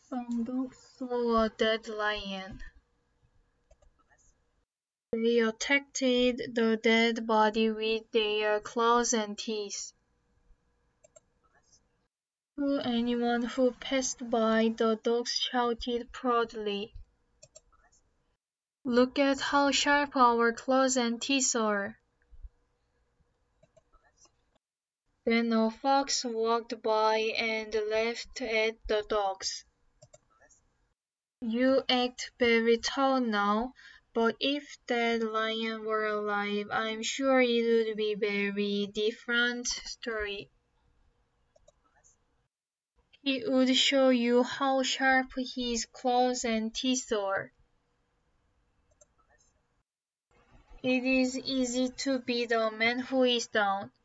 Some dogs saw a dead lion. They attacked the dead body with their claws and teeth. To anyone who passed by, the dogs shouted proudly, "Look at how sharp our claws and teeth are." Then a fox walked by and laughed at the dogs. "You act very tall now, but if that lion were alive, I'm sure it would be a very different story. He would show you how sharp his claws and teeth are." It is easy to beat a man who is down,